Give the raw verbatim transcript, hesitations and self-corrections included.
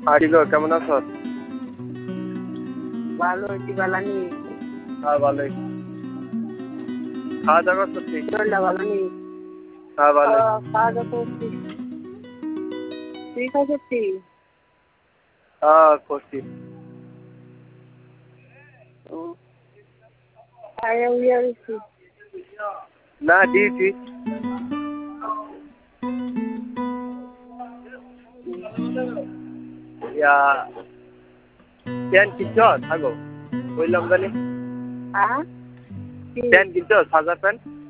আরে গো কেমন আছো? ভালো আছি ভালো নেই। হ্যাঁ ভালোই। খাওয়া দাওয়া করছি। শরীরটা ভালো নেই। হ্যাঁ ভালোই। খাওয়া দাওয়া করছি। তুই খাইছিস? হ্যাঁ করছি। ও খাইয়া উইয়া গেছি। না দিয়েছি। ইয়া প্যান্ট কিনছো থাকো বললাম জানি হ্যাঁ প্যান্ট কিনছো সাদা প্যান্ট